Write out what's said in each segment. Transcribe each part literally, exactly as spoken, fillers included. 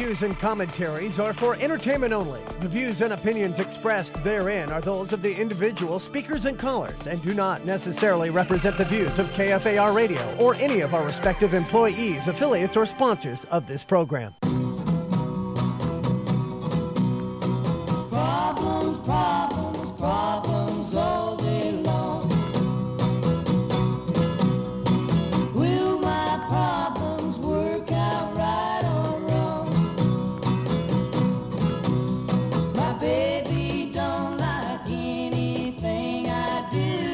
views and commentaries are for entertainment only. The views and opinions expressed therein are those of the individual speakers and callers and do not necessarily represent the views of K F A R Radio or any of our respective employees, affiliates, or sponsors of this program. Problems, problems, problems all day long. Will my problems work out right or wrong? My baby don't like anything I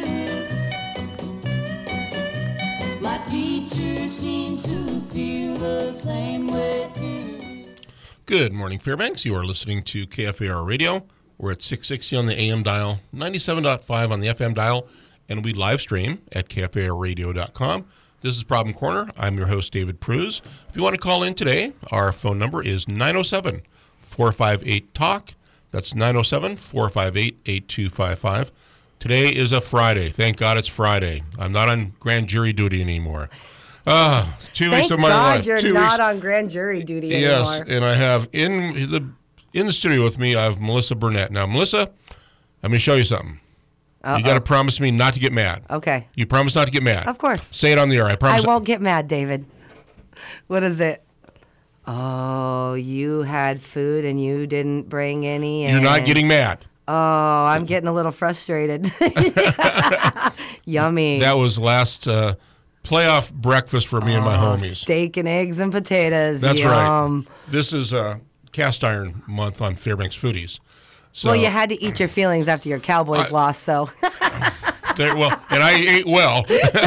do. My teacher seems to feel the same way too. Good morning, Fairbanks. You are listening to K F A R Radio. We're at six sixty on the A M dial, ninety-seven point five on the F M dial, and we live stream at K F A R radio dot com. This is Problem Corner. I'm your host, David Pruz. If you want to call in today, our phone number is nine oh seven, four five eight, talk. That's nine oh seven, four five eight, eight two five five. Today is a Friday. Thank God it's Friday. I'm not on grand jury duty anymore. Ah, two Thank weeks of my God life. you're two not weeks. on grand jury duty Yes, anymore. and I have in the in the studio with me, I have Melissa Burnett. Now, Melissa, I'm going to show you something. Uh-oh. You got to promise me not to get mad. Okay. You promise not to get mad. Of course. Say it on the air. I I promise. won't get mad, David. What is it? Oh, you had food and you didn't bring any. You're not in. getting mad. Oh, I'm getting a little frustrated. Yummy. That was last uh, playoff breakfast for me and my Oh, homies. Steak and eggs and potatoes. That's Yum. right. This is uh, cast iron month on Fairbanks Foodies. So, Well, you had to eat your feelings after your Cowboys I- lost, so. there, well, and I ate well.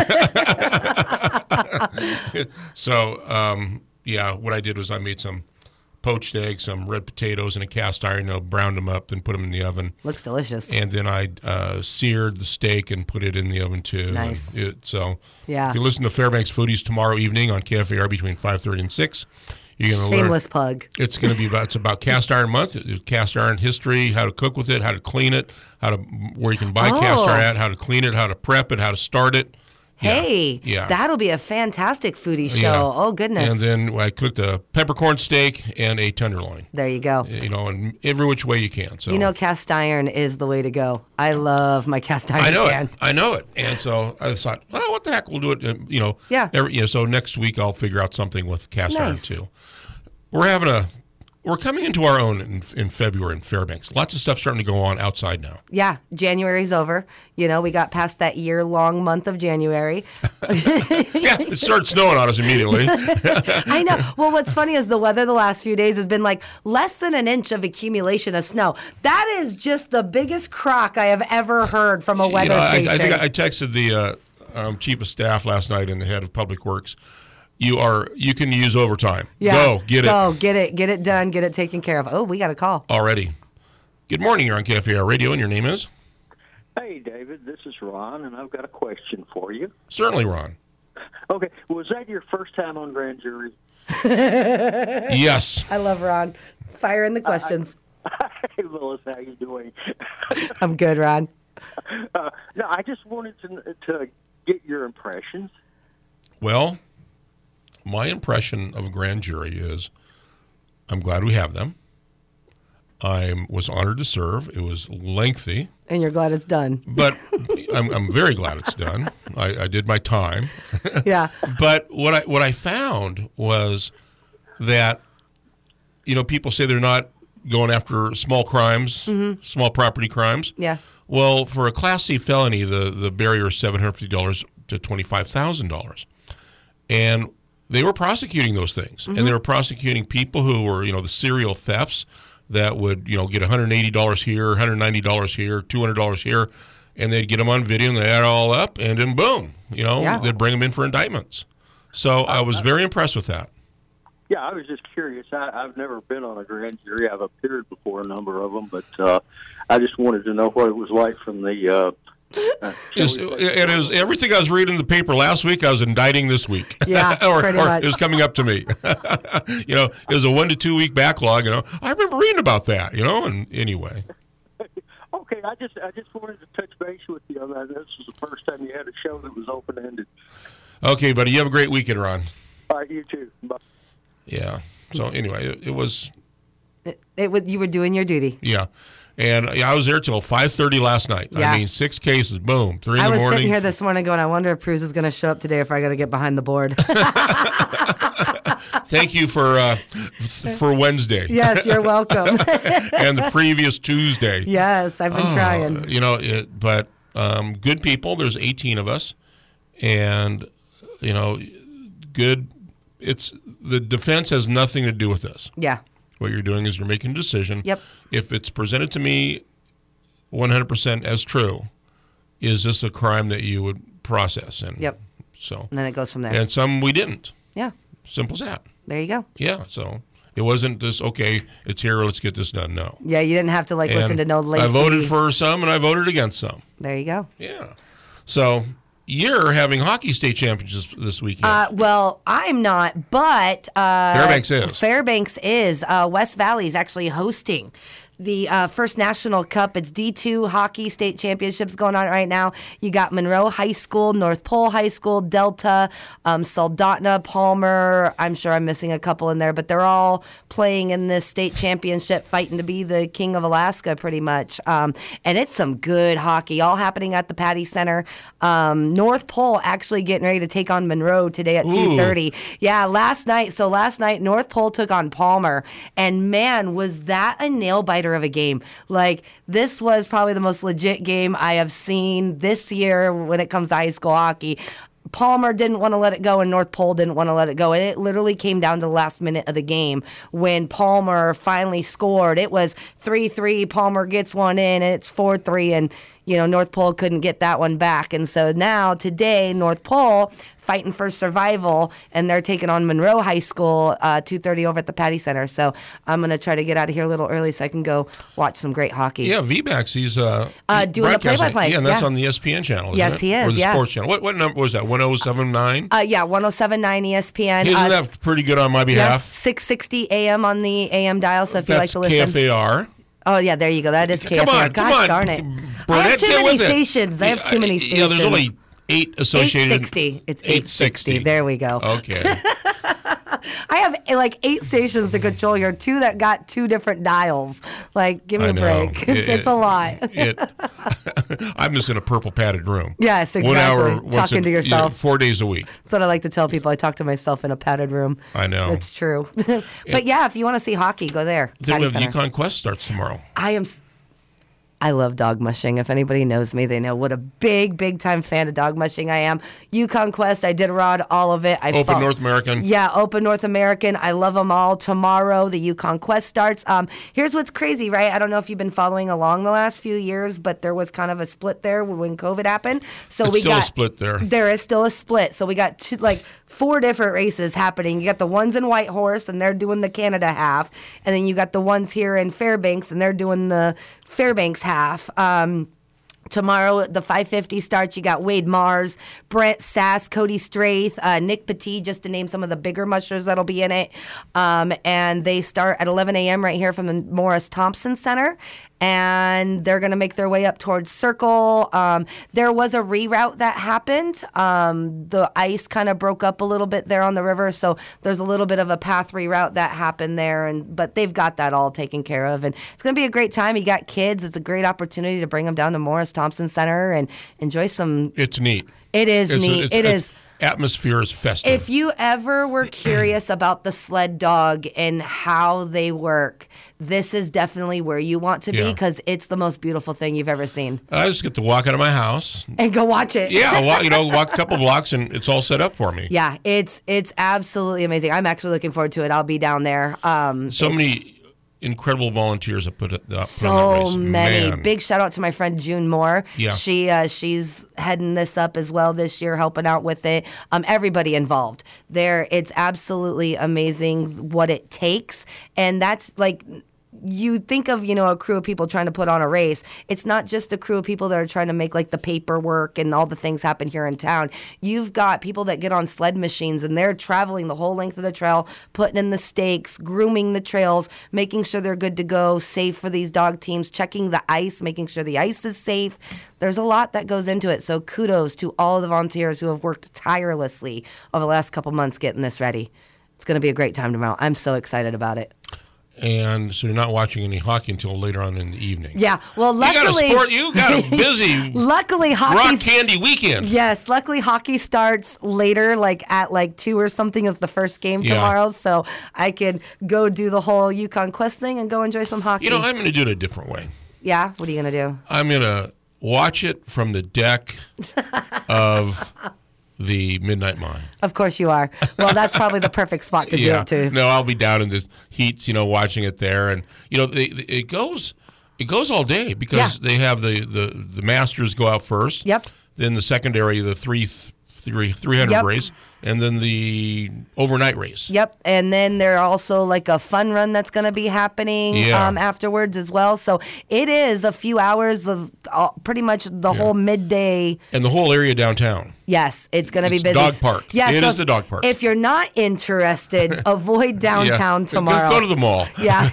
So, um, yeah, what I did was I made some poached eggs, some red potatoes, and a cast iron. You know, browned them up, then put them in the oven. Looks delicious. And then I uh, seared the steak and put it in the oven too. Nice. And It, so Yeah. if you listen to Fairbanks Foodies tomorrow evening on K F A R between five thirty and six, you're going to learn. Shameless plug. It's going to be about it's about cast iron month, it's cast iron history, how to cook with it, how to clean it, how to where you can buy cast Oh. iron at, how to clean it, how to prep it, how to start it. Yeah. Hey, Yeah. that'll be a fantastic foodie show. Yeah. Oh, goodness. And then I cooked a peppercorn steak and a tenderloin. There you go. You know, in every which way you can. So You know, cast iron is the way to go. I love my cast iron I know pan. it. I know it. And so I thought, well, what the heck? We'll do it. uh, You know. Yeah. Every, you know. So next week I'll figure out something with cast iron Nice. too. We're having a. We're coming into our own in, in February in Fairbanks. Lots of stuff starting to go on outside now. Yeah, January's over. You know, we got past that year-long month of January. Yeah, it started snowing on us immediately. I know. Well, what's funny is the weather the last few days has been like less than an inch of accumulation of snow. That is just the biggest crock I have ever heard from a You weather know, I, station. I think I texted the uh, um, chief of staff last night and the head of public works. You are you can use overtime. yeah. Go get it Go get it. Get it done. Get it taken care of. Oh, we got a call. already. Good morning. You're on K F A R Radio, and your name is Hey, David, this is Ron, and I've got a question for you. certainly Ron. Okay, was that your first time on grand jury? Yes. I love Ron. Fire in the questions. Hey, Melissa, how you doing? I'm good, Ron. Uh, no, I just wanted to to get your impressions. Well, my impression of a grand jury is I'm glad we have them. I was honored to serve. It was lengthy, And you're glad it's done. but I'm, I'm very glad it's done. I, I did my time. Yeah. But what I what I found was that, you know, people say they're not going after small crimes, small property crimes. Yeah. Well, for a Class C felony, the, the barrier is seven hundred fifty dollars to twenty-five thousand dollars. And they were prosecuting those things. And they were prosecuting people who were, you know, the serial thefts that would, you know, get one hundred eighty dollars here, one hundred ninety dollars here, two hundred dollars here. And they'd get them on video and they add it all up. And then boom, you know, Yeah. they'd bring them in for indictments. So I was very impressed with that. Yeah, I was just curious. I, I've never been on a grand jury. I've appeared before a number of them, but uh, I just wanted to know what it was like from the. Uh, uh, It's, it is everything I was reading in the paper last week. I was indicting this week. Yeah, or, pretty or much. it was coming up to me. You know, it was a one to two week backlog. You know, I remember reading about that. You know, and anyway, Okay, I just I just wanted to touch base with you on that. This was the first time you had a show that was open ended. okay, buddy, you have a great weekend, Ron. All right, you too. Bye. Yeah, So anyway, it, it was, It, it was you were doing your duty. yeah. And I was there till five thirty last night. Yeah. I mean, six cases, boom, three in I the was morning. sitting here this morning going, I wonder if Cruz is going to show up today if I got to get behind the board. Thank you for uh, for Wednesday. Yes, you're welcome. And the previous Tuesday. Yes, I've been Uh, trying. You know, it, but um, good people. There's eighteen of us, and you know, good. It's the defense has nothing to do with this. Yeah. What you're doing is you're making a decision. Yep. If it's presented to me one hundred percent as true, is this a crime that you would process? And Yep. So. And then it goes from there. And some we didn't. Yeah. Simple as that. There you go. Yeah. So it wasn't this, okay, it's here, let's get this done. No. Yeah, you didn't have to like listen And to no late. I voted for some and I voted against some. There you go. Yeah. So you're having hockey state championships this weekend. Uh, well, I'm not, but uh, Fairbanks is. Fairbanks is. Uh, West Valley is actually hosting the uh, first national cup. It's D two hockey state championships going on right now. You got Monroe High School, North Pole High School, Delta, um, Soldotna, Palmer. I'm sure I'm missing a couple in there, but they're all playing in this state championship, fighting to be the king of Alaska pretty much. Um, and it's some good hockey, all happening at the Patty Center. Um, North Pole actually getting ready to take on Monroe today at two thirty. Yeah, last night. So last night, North Pole took on Palmer, and man, was that a nail biter of a game. Like, this was probably the most legit game I have seen this year when it comes to high school hockey. Palmer didn't want to let it go, and North Pole didn't want to let it go. And it literally came down to the last minute of the game when Palmer finally scored. It was three three. Palmer gets one in, and it's four three, and you know, North Pole couldn't get that one back. And so now, today, North Pole fighting for survival, and they're taking on Monroe High School, uh, two thirty over at the Patty Center. So I'm going to try to get out of here a little early so I can go watch some great hockey. Yeah, V-Bax, he's uh, Uh, doing the broadcasting. play-by-play, Yeah, and that's yeah. on the E S P N channel, isn't Yes, it? he is, Or the yeah. sports channel. What what number was that, one oh seven nine? Uh, yeah, one oh seven point nine E S P N. Isn't uh, that pretty good on my yeah, behalf? six sixty A M on the A M dial, so if you like That's to listen. K F A R. Oh, yeah, there you go. That is K F A R. Come on, God come on. darn it. Burnett, I have too get many with it. stations. I have too many Yeah, stations. there's only eight associated. eight sixty. It's eight sixty. There we go. Okay. I have eh, like eight stations to control here, two that got two different dials. Like, give me I a know. break. It's, It- it's a lot. It, I'm just in a purple padded room. Yes, One exactly. hour, once Talking a- to yourself. yeah, four days a week. That's what I like to tell people. I talk to myself in a padded room. I know. It's true. But yeah, if you want to see hockey, go there. Then Patty we have Center. Yukon Quest starts tomorrow. I am. s- I love dog mushing. If anybody knows me, they know what a big, big time fan of dog mushing I am. Yukon Quest, I did rod all of it. I Open fought- North American. Yeah, Open North American. I love them all. Tomorrow, the Yukon Quest starts. Um, here's what's crazy, right? I don't know if you've been following along the last few years, but there was kind of a split there when COVID happened. So It's we still a got split there. There is still a split. So we got two, like four different races happening. You got the ones in Whitehorse, and they're doing the Canada half, and then you got the ones here in Fairbanks, and they're doing the Fairbanks half. Um, Tomorrow, the five fifty starts. You got Wade Mars, Brent Sass, Cody Straith, uh, Nick Petit, just to name some of the bigger mushers that'll be in it. Um, and they start at eleven a m right here from the Morris Thompson Center. And they're going to make their way up towards Circle. Um, there was a reroute that happened. Um, the ice kind of broke up a little bit there on the river, so there's a little bit of a path reroute that happened there. And but they've got that all taken care of, and it's going to be a great time. You got kids; it's a great opportunity to bring them down to Morris Thompson Center and enjoy some. It's neat. It is It's a- neat. it's- It it's- is. Atmosphere is festive. If you ever were curious about the sled dog and how they work, this is definitely where you want to be Yeah. because it's the most beautiful thing you've ever seen. I just get to walk out of my house. And go watch it. Yeah, I'll walk, you know, walk a couple blocks and it's all set up for me. Yeah, it's it's absolutely amazing. I'm actually looking forward to it. I'll be down there. Um, So it's many incredible volunteers have put it up. so many. Man. Big shout out to my friend June Moore. Yeah. She uh, she's heading this up as well this year, helping out with it. Um, everybody involved there. It's absolutely amazing what it takes, and that's like. You think of, you know, a crew of people trying to put on a race. It's not just a crew of people that are trying to make like the paperwork and all the things happen here in town. You've got people that get on sled machines and they're traveling the whole length of the trail, putting in the stakes, grooming the trails, making sure they're good to go, safe for these dog teams, checking the ice, making sure the ice is safe. There's a lot that goes into it. So kudos to all of the volunteers who have worked tirelessly over the last couple months getting this ready. It's going to be a great time tomorrow. I'm so excited about it. And so you're not watching any hockey until later on in the evening. Yeah, well, luckily... You got a sport, you got a busy luckily, hockey, rock candy weekend. Yes, luckily hockey starts later, like at like two or something is the first game Yeah. tomorrow, so I can go do the whole Yukon Quest thing and go enjoy some hockey. You know, I'm going to do it a different way. Yeah? What are you going to do? I'm going to watch it from the deck of the Midnight Mine. Of course you are. Well, that's probably the perfect spot to Yeah. do it too. No, I'll be down in the heats, you know, watching it there. And, you know, they, they, it goes it goes all day because Yeah. they have the, the, the Masters go out first. Yep. Then the secondary, the three, three, three hundred Yep. race. And then the overnight race. Yep, and then there are also like a fun run that's going to be happening Yeah. um, afterwards as well. So it is a few hours of uh, pretty much the whole midday. And the whole area downtown. Yes, it's going to be It's busy. dog park. Yes, It so is the dog park. If you're not interested, avoid downtown Yeah. tomorrow. Go, go to the mall. Yeah,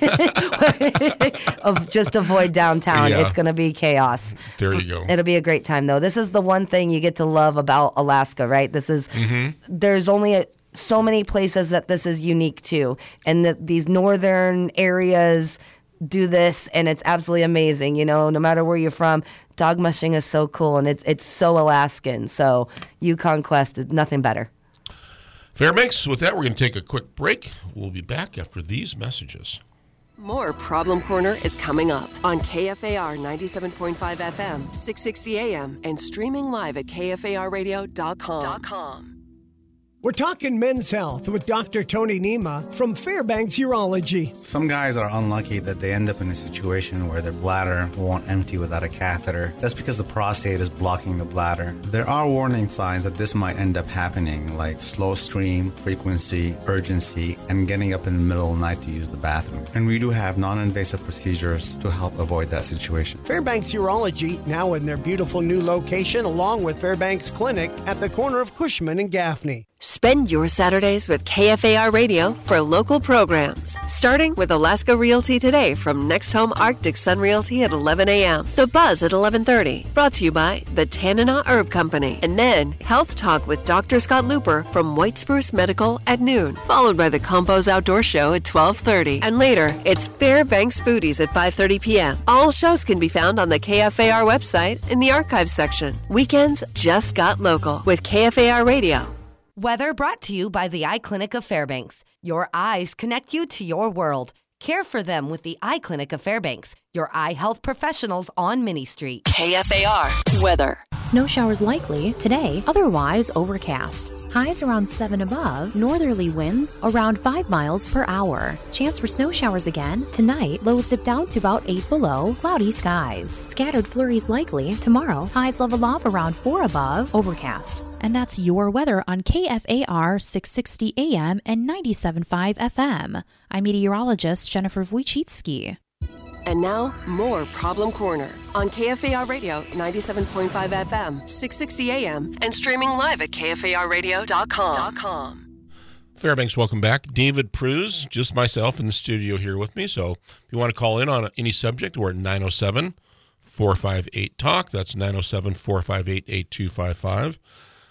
of just avoid downtown. Yeah. It's going to be chaos. There you go. It'll be a great time, though. This is the one thing you get to love about Alaska, right? This is Mm-hmm. there's only a, so many places that this is unique to, and that these northern areas do this, and it's absolutely amazing. You know, no matter where you're from, dog mushing is so cool, and it's it's so Alaskan. So Yukon Quest is nothing better. Fairbanks, with that, we're going to take a quick break. We'll be back after these messages. More Problem Corner is coming up on K F A R ninety-seven point five F M, six sixty A M, and streaming live at K F A R radio dot com. We're talking men's health with Doctor Tony Nima from Fairbanks Urology. Some guys are unlucky that they end up in a situation where their bladder won't empty without a catheter. That's because the prostate is blocking the bladder. There are warning signs that this might end up happening, like slow stream, frequency, urgency, and getting up in the middle of the night to use the bathroom. And we do have non-invasive procedures to help avoid that situation. Fairbanks Urology, now in their beautiful new location, along with Fairbanks Clinic at the corner of Cushman and Gaffney. Spend your Saturdays with K F A R Radio for local programs. Starting with Alaska Realty Today from Next Home Arctic Sun Realty at eleven A M. The Buzz at eleven thirty. Brought to you by the Tanana Herb Company. And then Health Talk with Doctor Scott Looper from White Spruce Medical at noon. Followed by the Compos Outdoor Show at twelve thirty. And later, it's Fairbanks Foodies at five thirty P M. All shows can be found on the K F A R website in the archives section. Weekends just got local with K F A R Radio. Weather brought to you by the Eye Clinic of Fairbanks. Your eyes connect you to your world. Care for them with the Eye Clinic of Fairbanks, your eye health professionals on Minnie Street. K F A R weather. Snow showers likely today, otherwise overcast. Highs around seven above, northerly winds around five miles per hour. Chance for snow showers again tonight, lows dip down to about eight below, cloudy skies. Scattered flurries likely tomorrow, highs level off around four above, overcast. And that's your weather on K F A R six sixty A M and ninety-seven point five F M. I'm meteorologist Jennifer Wojcicki. And now, more Problem Corner on K F A R Radio ninety-seven point five F M, six sixty A M, and streaming live at K F A R radio dot com. Fairbanks, welcome back. David Pruz, just myself in the studio here with me. So if you want to call in on any subject, we're at nine oh seven, four five eight, talk. That's nine oh seven, four five eight, eight two five five.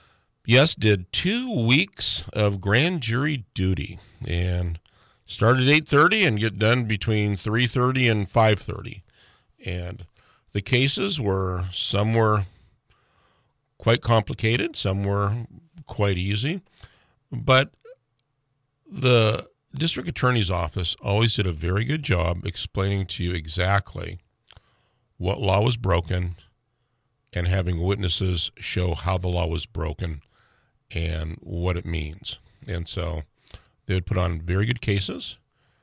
Yes, did two weeks of grand jury duty and started at eight thirty and get done between three thirty and five thirty. And the cases were, some were quite complicated, some were quite easy. But the district attorney's office always did a very good job explaining to you exactly what law was broken and having witnesses show how the law was broken and what it means. And so they would put on very good cases,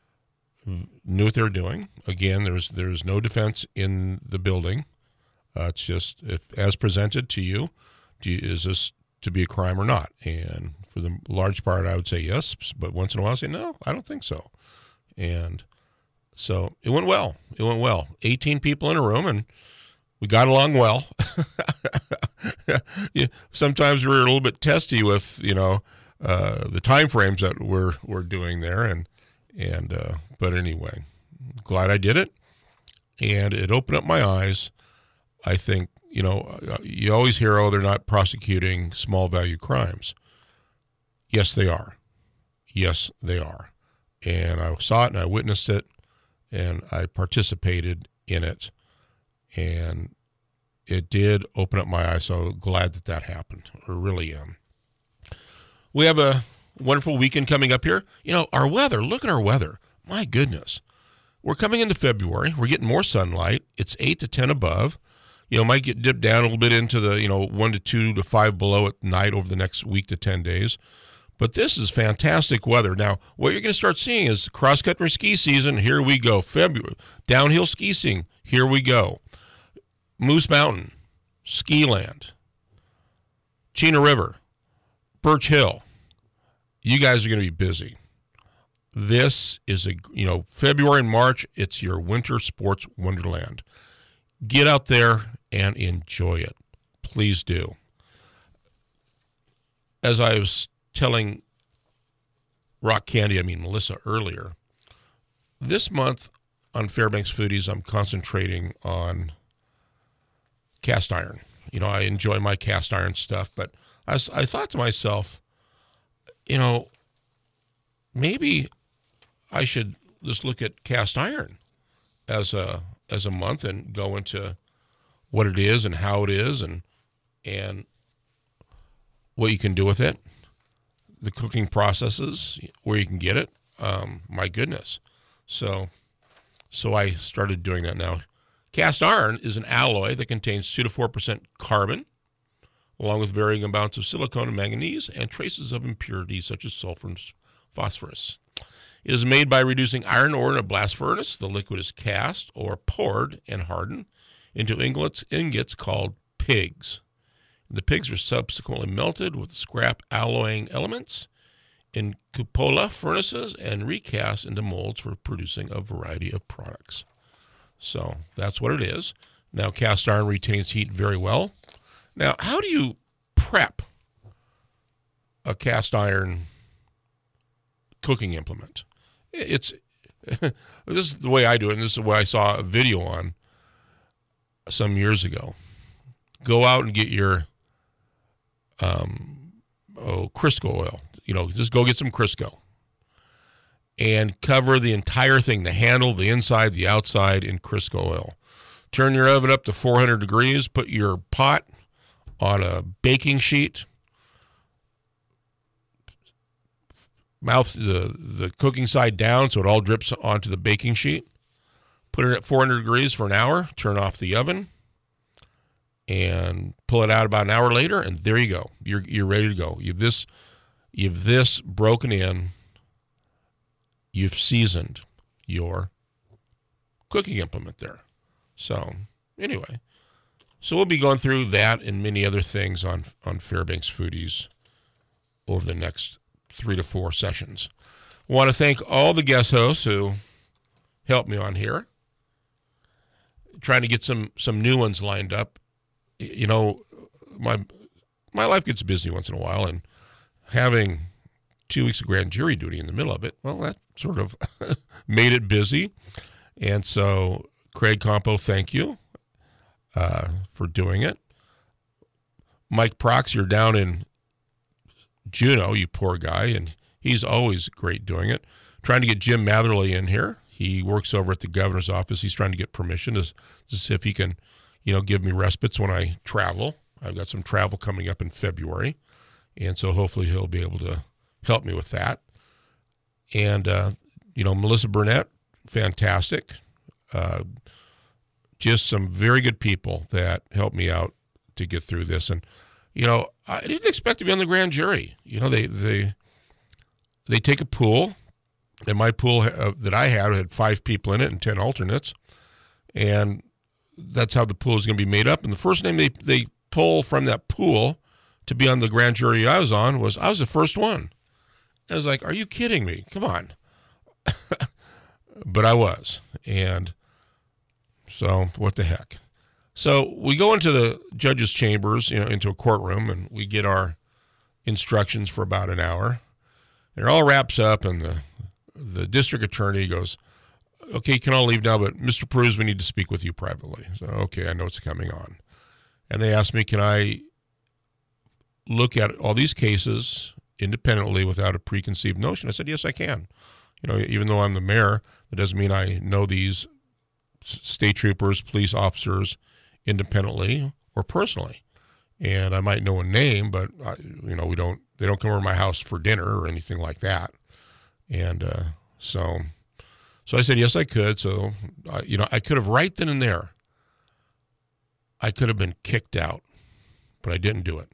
knew what they were doing. Again, there's there's no defense in the building. Uh, it's just, if as presented to you, do you, is this to be a crime or not? And for the large part, I would say yes, but once in a while I say, no, I don't think so. And so it went well. It went well. eighteen people in a room, and we got along well. Yeah, sometimes we're a little bit testy with, you know, uh, the time frames that we're we're doing there, and and uh, but anyway, glad I did it, and it opened up my eyes. I think, you know, you always hear, oh, they're not prosecuting small value crimes. Yes, they are. Yes, they are. And I saw it and I witnessed it and I participated in it. And it did open up my eyes. So glad that that happened. I really am. We have a wonderful weekend coming up here. You know, our weather, look at our weather. My goodness. We're coming into February. We're getting more sunlight. It's eight to ten above. You know, might get dipped down a little bit into the, you know, one to two to five below at night over the next week to ten days. But this is fantastic weather. Now, what you're going to start seeing is cross-country ski season. Here we go. February. Downhill ski season. Here we go. Moose Mountain, Ski Land, Chena River, Birch Hill. You guys are going to be busy. This is a, you know, February and March, it's your winter sports wonderland. Get out there and enjoy it. Please do. As I was telling Rock Candy, I mean Melissa earlier, this month on Fairbanks Foodies, I'm concentrating on cast iron. You know, I enjoy my cast iron stuff, but I, I thought to myself, you know, maybe I should just look at cast iron as a as a month and go into what it is and how it is and and what you can do with it, the cooking processes, where you can get it. Um, my goodness. So so I started doing that now. Cast iron is an alloy that contains two to four percent carbon, along with varying amounts of silicon and manganese and traces of impurities such as sulfur and phosphorus. It is made by reducing iron ore in a blast furnace. The liquid is cast or poured and hardened into ingots, ingots called pigs. The pigs are subsequently melted with scrap alloying elements in cupola furnaces and recast into molds for producing a variety of products. So that's what it is. Now, cast iron retains heat very well. Now, how do you prep a cast iron cooking implement? It's this is the way I do it, and this is the way I saw a video on some years ago. Go out and get your um, oh, Crisco oil. You know, just go get some Crisco and cover the entire thing, the handle, the inside, the outside in Crisco oil. Turn your oven up to four hundred degrees. Put your pot on a baking sheet. Mouth the, the cooking side down so it all drips onto the baking sheet. Put it at four hundred degrees for an hour. Turn off the oven and pull it out about an hour later, and there you go. You're you're ready to go. You've this you've this broken in. You've seasoned your cooking implement there. So anyway, so we'll be going through that and many other things on on Fairbanks Foodies over the next three to four sessions. I want to thank all the guest hosts who helped me on here. Trying to get some some new ones lined up. You know, my my life gets busy once in a while, and having two weeks of grand jury duty in the middle of it, well, that sort of made it busy. And so, Craig Compo, thank you uh, for doing it. Mike Prox, you're down in Juneau, you poor guy, and he's always great doing it. Trying to get Jim Matherly in here. He works over at the governor's office. He's trying to get permission to, to see if he can, you know, give me respites when I travel. I've got some travel coming up in February, and so hopefully he'll be able to help me with that. And, uh, you know, Melissa Burnett, fantastic. Uh, just some very good people that helped me out to get through this. And, you know, I didn't expect to be on the grand jury. You know, they they they take a pool, and my pool uh, that I had had five people in it and ten alternates, and that's how the pool is going to be made up. And the first name they, they pull from that pool to be on the grand jury I was on was, I was the first one. I was like, are you kidding me? Come on. But I was. And so what the heck. So we go into the judge's chambers, you know, into a courtroom, and we get our instructions for about an hour. And it all wraps up, and the the district attorney goes, okay, you can all leave now, but Mister Peruz, we need to speak with you privately. So, okay, I know it's coming on. And they asked me, can I look at all these cases independently without a preconceived notion? I said, yes, I can. You know, even though I'm the mayor, that doesn't mean I know these state troopers, police officers independently or personally. And I might know a name, but I, you know, we don't, they don't come over to my house for dinner or anything like that. And uh, so, so I said, yes, I could. So, uh, you know, I could have right then and there, I could have been kicked out, but I didn't do it.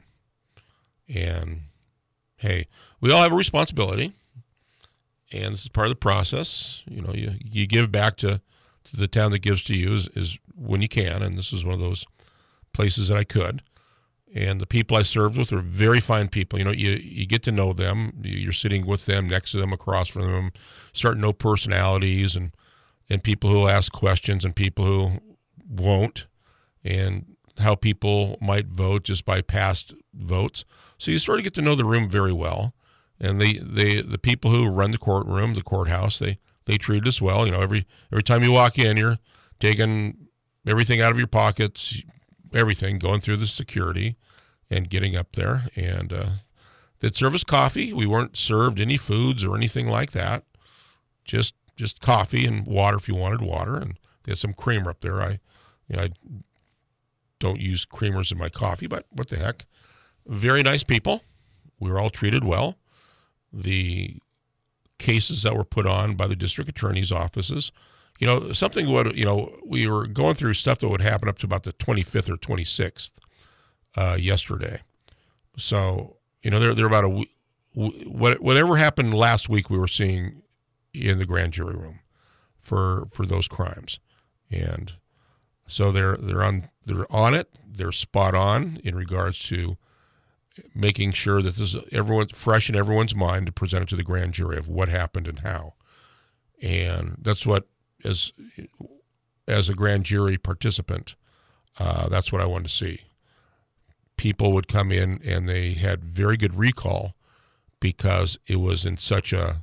And hey, we all have a responsibility, and this is part of the process. You know, you, you give back to, to the town that gives to you is, is when you can, and this is one of those places that I could. And the people I served with were very fine people. You know, you, you get to know them. You're sitting with them, next to them, across from them, start to know personalities and, and people who will ask questions and people who won't, and how people might vote just by past votes. So you sort of get to know the room very well. And they, they the people who run the courtroom, the courthouse, they, they treat us well. You know, every every time you walk in, you're taking everything out of your pockets, everything, going through the security and getting up there. And uh, they'd serve us coffee. We weren't served any foods or anything like that. Just just coffee and water if you wanted water. And they had some creamer up there. I, you know, I don't use creamers in my coffee, but what the heck. Very nice people. We were all treated well. The cases that were put on by the district attorney's offices, you know, something would, you know, we were going through stuff that would happen up to about the twenty-fifth or twenty-sixth uh, yesterday. So, you know, they're, they're about a, what, whatever happened last week we were seeing in the grand jury room for, for those crimes. And so they're, they're on, they're on it. They're spot on in regards to making sure that this is everyone fresh in everyone's mind to present it to the grand jury of what happened and how. And that's what, as as a grand jury participant, uh, that's what I wanted to see. People would come in and they had very good recall because it was in such a,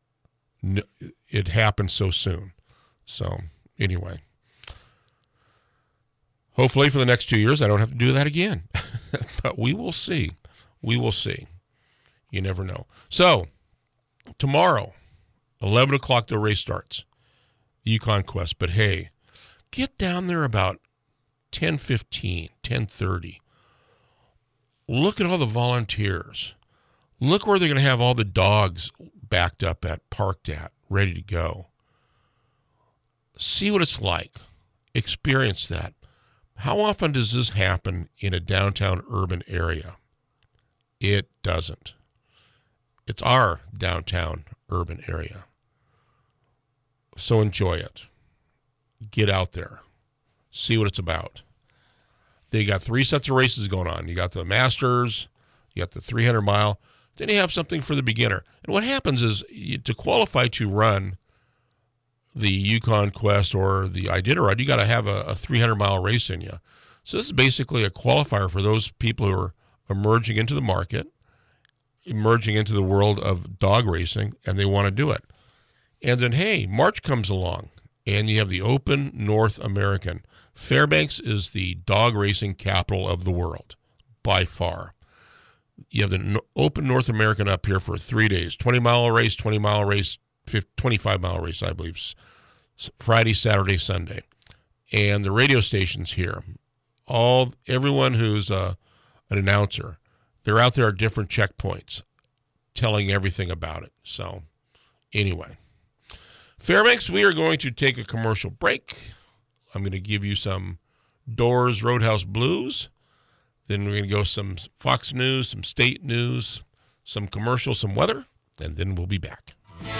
it happened so soon. So anyway, hopefully for the next two years I don't have to do that again, but we will see. We will see. You never know. So tomorrow, eleven o'clock, the race starts. Yukon Quest, but hey, get down there about ten fifteen, ten thirty. Look at all the volunteers. Look where they're going to have all the dogs backed up at, parked at, ready to go. See what it's like. Experience that. How often does this happen in a downtown urban area? It doesn't. It's our downtown urban area. So enjoy it. Get out there. See what it's about. They got three sets of races going on. You got the Masters, you got the three hundred mile, then you have something for the beginner. And what happens is you, to qualify to run the Yukon Quest or the Iditarod, you got to have a, a three hundred mile race in you. So this is basically a qualifier for those people who are emerging into the market, emerging into the world of dog racing, and they want to do it. And then, hey, March comes along, and you have the Open North American. Fairbanks is the dog racing capital of the world, by far. You have the Open North American up here for three days, twenty-mile race, twenty-mile race, twenty-five-mile race, I believe, Friday, Saturday, Sunday. And the radio stations here, all everyone who's uh, an announcer, they're out there at different checkpoints telling everything about it. So anyway, Fairbanks, we are going to take a commercial break. I'm going to give you some Doors Roadhouse Blues. Then we're going to go some Fox News, some state news, some commercials, some weather, and then we'll be back.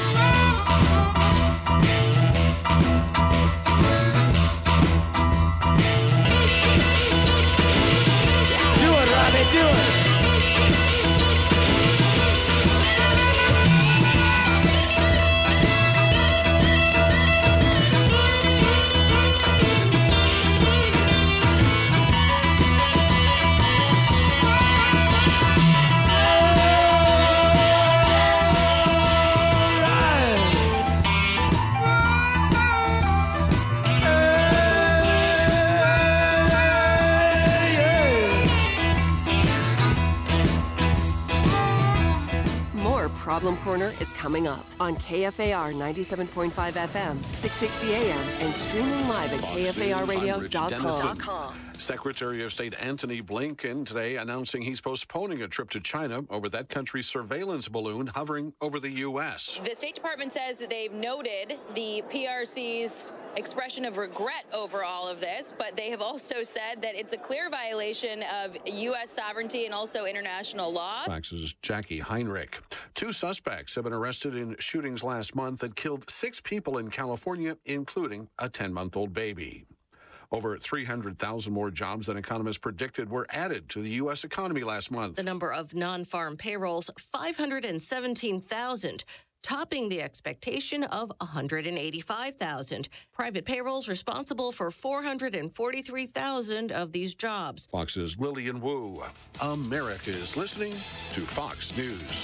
Do it, Robbie, do it. Problem Corner is coming up on K F A R ninety-seven point five F M, six sixty A M, and streaming live at K F A R radio dot com. Secretary of State Antony Blinken today announcing he's postponing a trip to China over that country's surveillance balloon hovering over the U S. The State Department says that they've noted the P R C's expression of regret over all of this, but they have also said that it's a clear violation of U S sovereignty and also international law. Fox's Jackie Heinrich. Two suspects have been arrested in shootings last month that killed six people in California, including a ten-month-old baby. Over three hundred thousand more jobs than economists predicted were added to the U S economy last month. The number of non-farm payrolls, five hundred seventeen thousand, topping the expectation of one hundred eighty-five thousand. Private payrolls responsible for four hundred forty-three thousand of these jobs. Fox's Lillian Wu. America is listening to Fox News.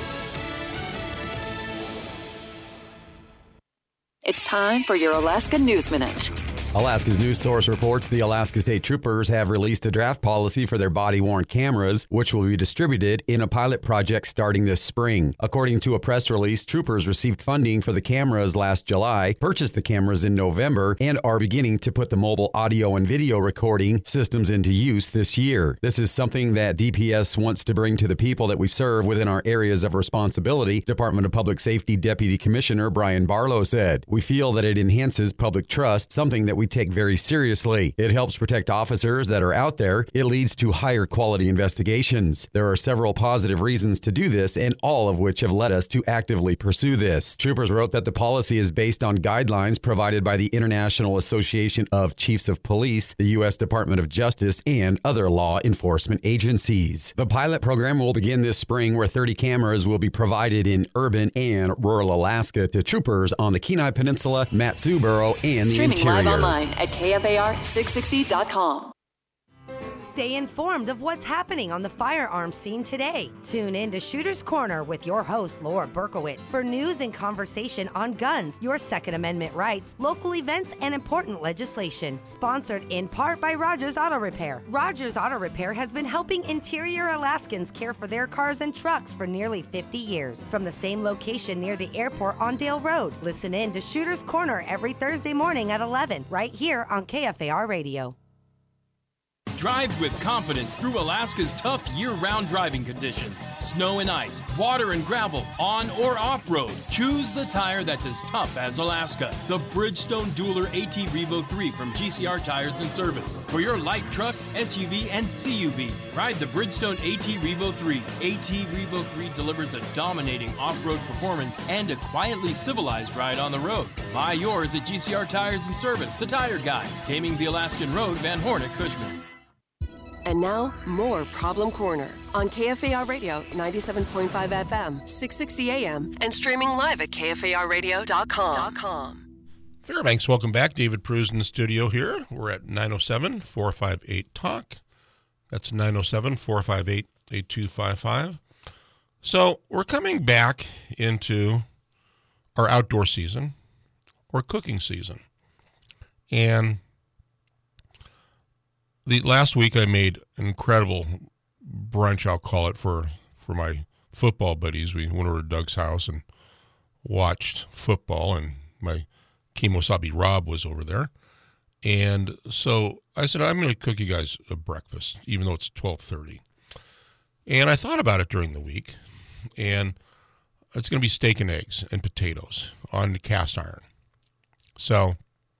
It's time for your Alaska News Minute. Alaska's news source reports the Alaska State Troopers have released a draft policy for their body-worn cameras, which will be distributed in a pilot project starting this spring. According to a press release, troopers received funding for the cameras last July, purchased the cameras in November, and are beginning to put the mobile audio and video recording systems into use this year. This is something that D P S wants to bring to the people that we serve within our areas of responsibility, Department of Public Safety Deputy Commissioner Brian Barlow said. We feel that it enhances public trust, something that we take very seriously. It helps protect officers that are out there. It leads to higher quality investigations. There are several positive reasons to do this, and all of which have led us to actively pursue this. Troopers wrote that the policy is based on guidelines provided by the International Association of Chiefs of Police, the U S Department of Justice, and other law enforcement agencies. The pilot program will begin this spring, where thirty cameras will be provided in urban and rural Alaska to troopers on the Kenai Peninsula, Mat-Su Borough, and Streaming the interior. Live online at K F A R six sixty dot com. Stay informed of what's happening on the firearms scene today. Tune in to Shooter's Corner with your host, Laura Berkowitz, for news and conversation on guns, your Second Amendment rights, local events, and important legislation. Sponsored in part by Rogers Auto Repair. Rogers Auto Repair has been helping interior Alaskans care for their cars and trucks for nearly fifty years. From the same location near the airport on Dale Road. Listen in to Shooter's Corner every Thursday morning at eleven, right here on K F A R Radio. Drive with confidence through Alaska's tough year-round driving conditions. Snow and ice, water and gravel, on or off-road. Choose the tire that's as tough as Alaska. The Bridgestone Dueler AT Revo three from G C R Tires and Service. For your light truck, S U V, and C U V, ride the Bridgestone AT Revo three. AT Revo three delivers a dominating off-road performance and a quietly civilized ride on the road. Buy yours at G C R Tires and Service, the tire guys, taming the Alaskan road, Van Horn at Cushman. And now, more Problem Corner on K F A R Radio ninety-seven point five F M, six sixty A M, and streaming live at K F A R radio dot com. Fairbanks, welcome back. David Pruse in the studio here. We're at nine oh seven, four five eight, talk. That's nine oh seven, four five eight, eight two five five. So we're coming back into our outdoor season or cooking season. And the last week I made an incredible brunch, I'll call it, for, for my football buddies. We went over to Doug's house and watched football, and my Kimosabi Rob was over there. And so I said, I'm going to cook you guys a breakfast, even though it's twelve thirty. And I thought about it during the week, and it's going to be steak and eggs and potatoes on the cast iron. So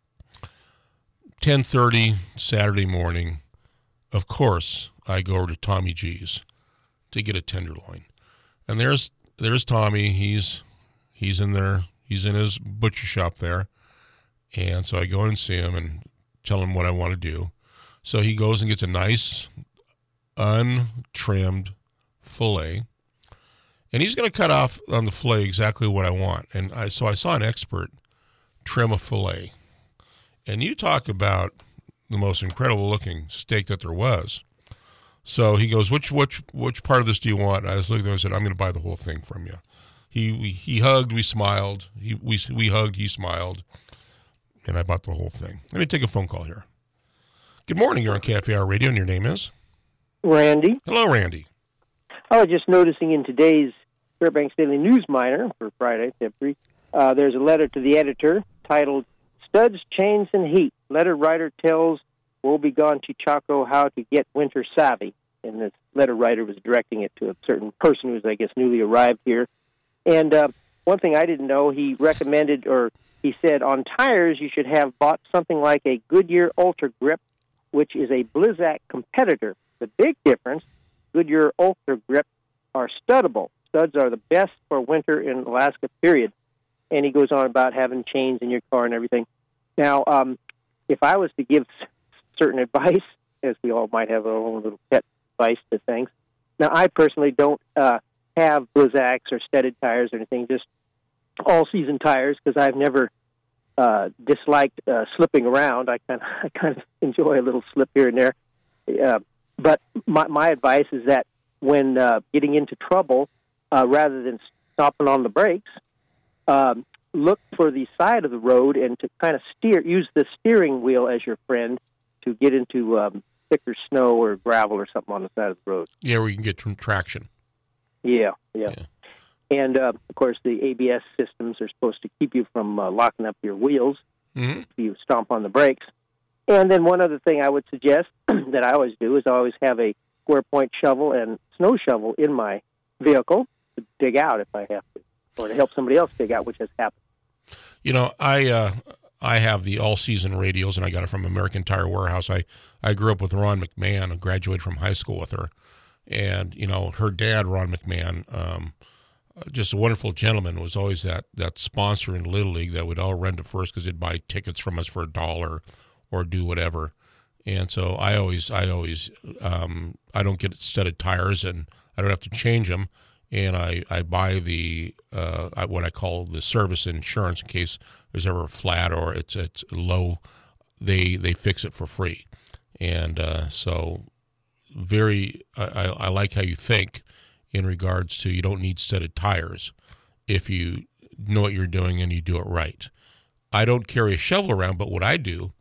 ten thirty Saturday morning, of course, I go over to Tommy G's to get a tenderloin. And there's there's Tommy. He's he's in there. He's in his butcher shop there. And so I go in and see him and tell him what I want to do. So he goes and gets a nice untrimmed fillet. And he's going to cut off on the fillet exactly what I want. And I so I saw an expert trim a fillet. And you talk about the most incredible looking steak that there was. So he goes, which which which part of this do you want? I was looking at him and said, I'm going to buy the whole thing from you. He we, he hugged, we smiled. He we we hugged, he smiled, and I bought the whole thing. Let me take a phone call here. Good morning. You're on K F A R Radio, and your name is? Randy. Hello, Randy. I was just noticing in today's Fairbanks Daily News Miner for Friday, February. Uh, there's a letter to the editor titled Studs, Chains, and Heat. Letter writer tells woebegone Chichaco how to get winter savvy. And this letter writer was directing it to a certain person who's, I guess, newly arrived here. And uh, one thing I didn't know, he recommended, or he said, on tires you should have bought something like a Goodyear Ultra Grip, which is a Blizzak competitor. The big difference, Goodyear Ultra Grip are studdable. Studs are the best for winter in Alaska, period. And he goes on about having chains in your car and everything. Now, um, if I was to give certain advice, as we all might have our own little pet advice to things, now I personally don't uh, have Blizzaks or studded tires or anything, just all-season tires, because I've never uh, disliked uh, slipping around. I kind of I kind of enjoy a little slip here and there. Uh, but my, my advice is that when uh, getting into trouble, uh, rather than stopping on the brakes, um, look for the side of the road and to kind of steer, use the steering wheel as your friend to get into um, thicker snow or gravel or something on the side of the road. Yeah, where you can get some traction. Yeah, yeah. yeah. And, uh, of course, the A B S systems are supposed to keep you from uh, locking up your wheels mm-hmm. if you stomp on the brakes. And then one other thing I would suggest that I always do is I always have a square point shovel and snow shovel in my vehicle to dig out if I have to, or to help somebody else dig out, which has happened. You know, I uh, I have the all-season radials, and I got it from American Tire Warehouse. I, I grew up with Ron McMahon and graduated from high school with her. And, you know, her dad, Ron McMahon, um, just a wonderful gentleman, was always that, that sponsor in Little League that would all run to first because he'd buy tickets from us for a dollar or do whatever. And so I always, I always, um, I don't get studded tires, and I don't have to change them. And I, I buy the, uh, what I call the service insurance in case there's ever a flat or it's, it's low, they, they fix it for free. And, uh, so very, I, I like how you think in regards to you don't need studded tires if you know what you're doing and you do it right. I don't carry a shovel around, but what I do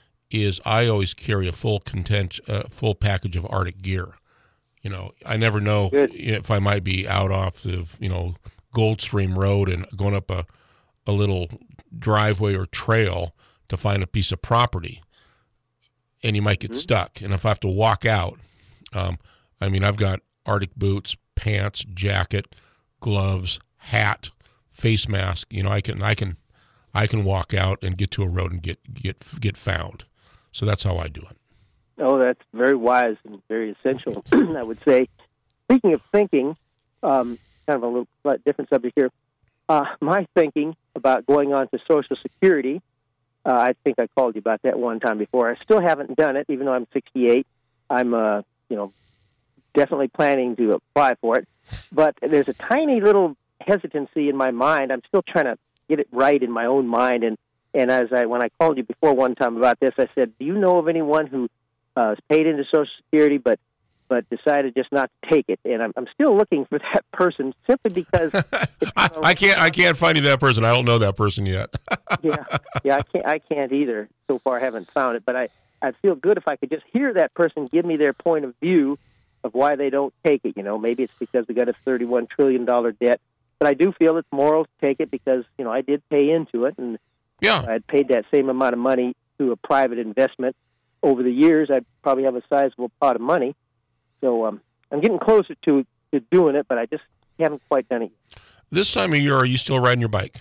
is I always carry a full content, uh, full package of Arctic gear. You know, I never know Good. if I might be out off of, you know, Goldstream Road and going up a, a little driveway or trail to find a piece of property, and you might get mm-hmm. stuck. And if I have to walk out, um, I mean, I've got Arctic boots, pants, jacket, gloves, hat, face mask. You know, I can, I can, I can walk out and get to a road and get get get found. So that's how I do it. Oh, that's very wise and very essential, I would say. Speaking of thinking, um, kind of a little slight different subject here. Uh, my thinking about going on to Social Security, uh, I think I called you about that one time before. I still haven't done it, even though I'm sixty-eight. I'm, uh, you know, definitely planning to apply for it. But there's a tiny little hesitancy in my mind. I'm still trying to get it right in my own mind. And, and as I when I called you before one time about this, I said, do you know of anyone who uh, paid into Social Security but but decided just not to take it? And I'm, I'm still looking for that person simply because I, I can't I can't find you that person. I don't know that person yet. yeah, yeah, I can't I can't either. So far, I haven't found it. But I I'd feel good if I could just hear that person give me their point of view of why they don't take it. You know, maybe it's because they got a thirty-one trillion dollars debt. But I do feel it's moral to take it because, you know, I did pay into it, and yeah. I'd paid that same amount of money to a private investment. Over the years, I'd probably have a sizable pot of money. So um, I'm getting closer to, to doing it, but I just haven't quite done it yet. This time of year, are you still riding your bike?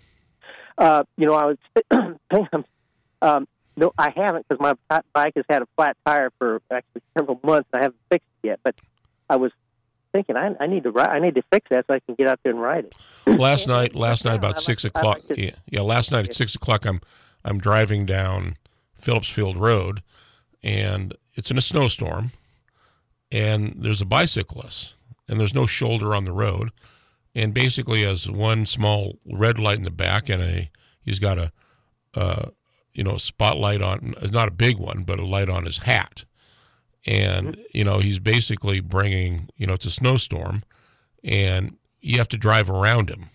Uh, you know, I was um, no, I haven't because my bike has had a flat tire for actually several months, and I haven't fixed it yet. But I was thinking I, I need to ride, I need to fix that so I can get out there and ride it. Last night, last night about six o'clock. Yeah, yeah, last night at six o'clock, I'm I'm driving down Phillipsfield Road, and it's in a snowstorm, and there's a bicyclist, and there's no shoulder on the road, and basically has one small red light in the back, and a he's got a uh, you know spotlight on. It's not a big one, but a light on his hat. And, you know, he's basically bringing, you know, it's a snowstorm, and you have to drive around him.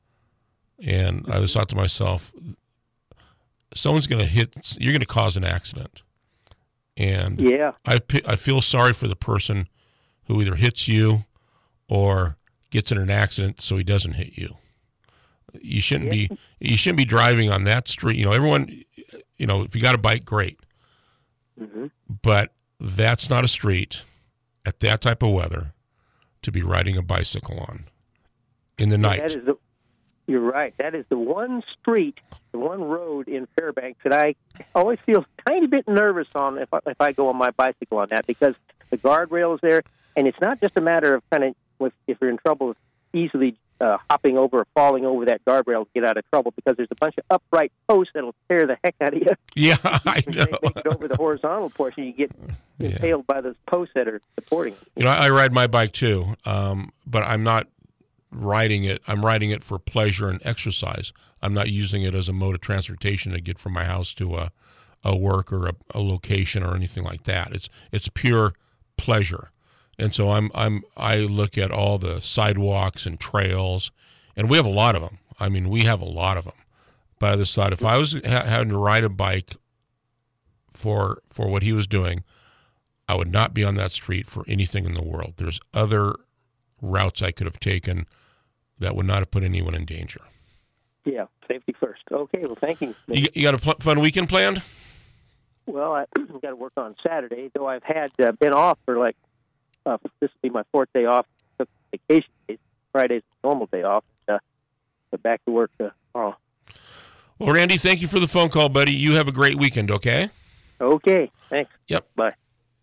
And I just thought to myself, someone's going to hit, you're going to cause an accident. And yeah. I, I feel sorry for the person who either hits you or gets in an accident so he doesn't hit you. You shouldn't be you shouldn't be driving on that street. You know, everyone, you know, if you got a bike, great. Mm-hmm. But that's not a street at that type of weather to be riding a bicycle on in the night. That is the, you're right. That is the one street, the one road in Fairbanks that I always feel a tiny bit nervous on if I, if I go on my bicycle on that, because the guardrail is there, and it's not just a matter of kind of with, if you're in trouble, easily uh, hopping over or falling over that guardrail to get out of trouble, because there's a bunch of upright posts that'll tear the heck out of you. Yeah, I know. Make it over the horizontal portion, you get impaled yeah. by those posts that are supporting it. You know, I, I ride my bike too, um, but I'm not riding it. I'm riding it for pleasure and exercise. I'm not using it as a mode of transportation to get from my house to a, a work or a, a location or anything like that. It's it's pure pleasure. And so I'm I'm I look at all the sidewalks and trails, and we have a lot of them. I mean, we have a lot of them. By the side, if I was ha- having to ride a bike for for what he was doing, I would not be on that street for anything in the world. There's other routes I could have taken that would not have put anyone in danger. Yeah, safety first. Okay, well, thank you. You, you got a pl- fun weekend planned? Well, I got to work on Saturday, though I've had uh, been off for like, uh, this will be my fourth day off. Took vacation days. Friday's a normal day off. Uh, but back to work uh, tomorrow. Well, Randy, thank you for the phone call, buddy. You have a great weekend, okay? Okay, thanks. Yep. Bye.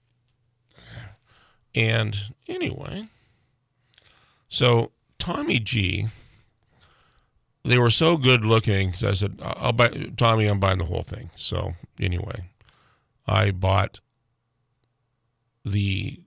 And anyway, so Tommy G, they were so good looking. I said, "I'll buy Tommy. I'm buying the whole thing." So anyway, I bought the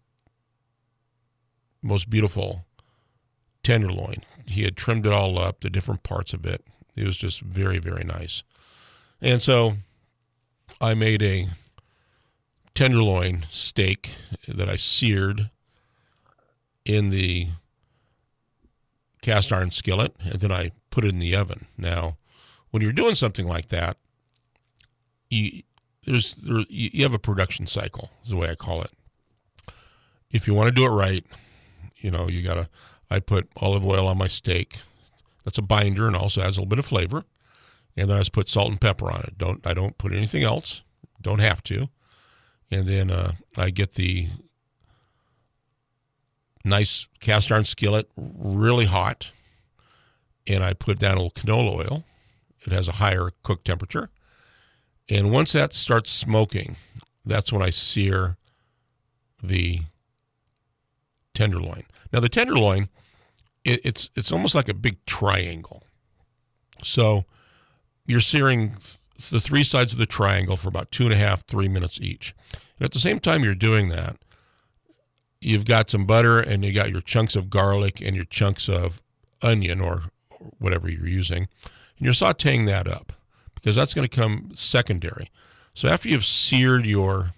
most beautiful tenderloin. He had trimmed it all up, the different parts of it. It was just very, very nice. And so I made a tenderloin steak that I seared in the cast iron skillet, and then I put it in the oven. Now, when you're doing something like that, you there's there, you have a production cycle, is the way I call it. If you want to do it right, you know, you gotta. I put olive oil on my steak. That's a binder and also adds a little bit of flavor. And then I just put salt and pepper on it. Don't I don't put anything else. Don't have to. And then uh, I get the nice cast iron skillet really hot, and I put down a little canola oil. It has a higher cook temperature. And once that starts smoking, that's when I sear the tenderloin. Now, the tenderloin, it, it's it's almost like a big triangle. So you're searing th- the three sides of the triangle for about two and a half, three minutes each. And at the same time you're doing that, you've got some butter and you got your chunks of garlic and your chunks of onion or, or whatever you're using. And you're sauteing that up because that's going to come secondary. So after you've seared your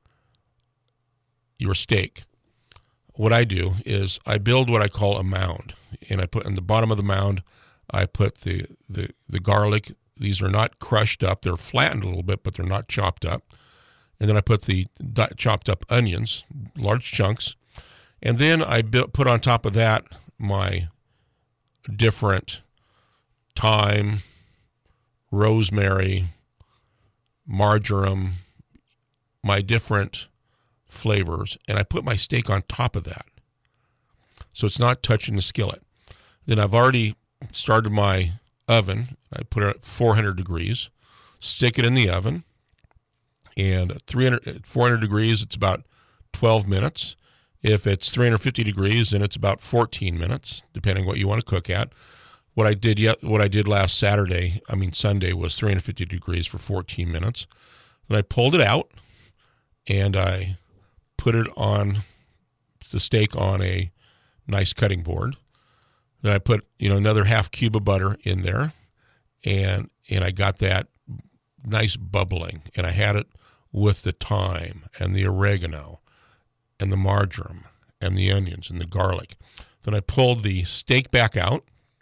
your steak, what I do is I build what I call a mound. And I put in the bottom of the mound, I put the, the, the garlic. These are not crushed up. They're flattened a little bit, but they're not chopped up. And then I put the di- chopped up onions, large chunks. And then I bu- put on top of that my different thyme, rosemary, marjoram, my different flavors. And I put my steak on top of that. So it's not touching the skillet. Then I've already started my oven. I put it at four hundred degrees, stick it in the oven, and at three hundred, four hundred degrees, it's about twelve minutes. If it's three hundred fifty degrees, then it's about fourteen minutes, depending what you want to cook at. What I did yet, what I did last Saturday, I mean Sunday, was three hundred fifty degrees for fourteen minutes. Then I pulled it out, and I put it on the steak on a nice cutting board. Then I put, you know, another half cube of butter in there, and and I got that nice bubbling, and I had it with the thyme and the oregano and the marjoram and the onions and the garlic. Then I pulled the steak back out,